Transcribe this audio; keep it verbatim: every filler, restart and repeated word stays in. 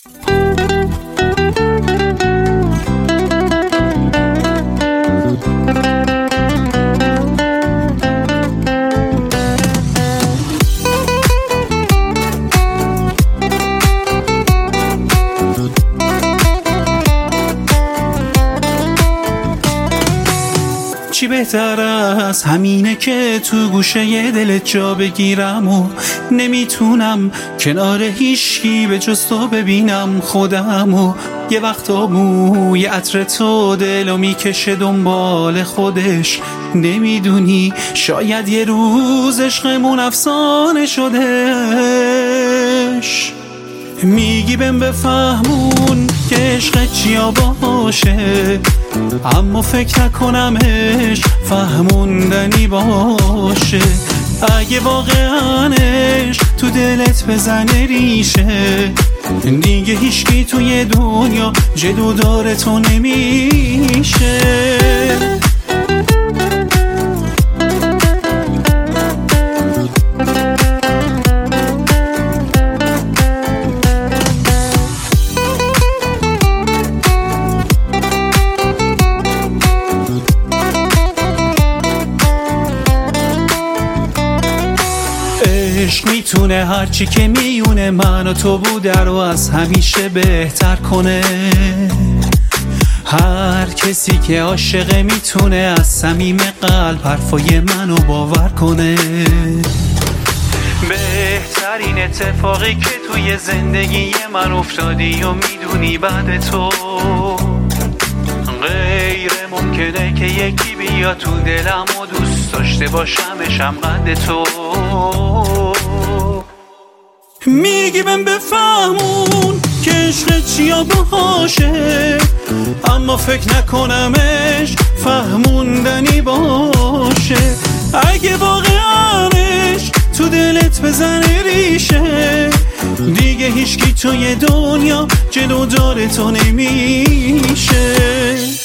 چی بهتر از همینه که تو گوشه دلت جا بگیرم و نمیتونم کنار هیچکی به جز تو ببینم خودم و یه وقتا موی عطر تو دلو میکشه دنبال خودش. نمیدونی شاید یه روز عشقمون افسانه شدهش. میگی بهم بفهمون که عشق چیا باشه، اما فکر نکنمش فهموندنی باشه. اگه واقعا عشق تو دلت بزنه ریشه، دیگه هیچکی توی دنیا جلو داره تو نمیشه. عشق میتونه هرچی که میونه من و تو بوده رو از همیشه بهتر کنه. هر کسی که عاشقه میتونه از صمیم قلب حرفای منو باور کنه. بهترین اتفاقی که توی زندگی من افتادی و میدونی بعد تو غیر ممکنه که یکی بیا تو دلم و دوست داشته باشمشم قد تو. میگی بهم بفهمون که عشق چیا باشه، اما فکر نکنمش فهموندنی باشه. اگه واقعا عشق تو دلت بزنه ریشه، دیگه هیچکی توی دنیا جلو داره تو نمیشه.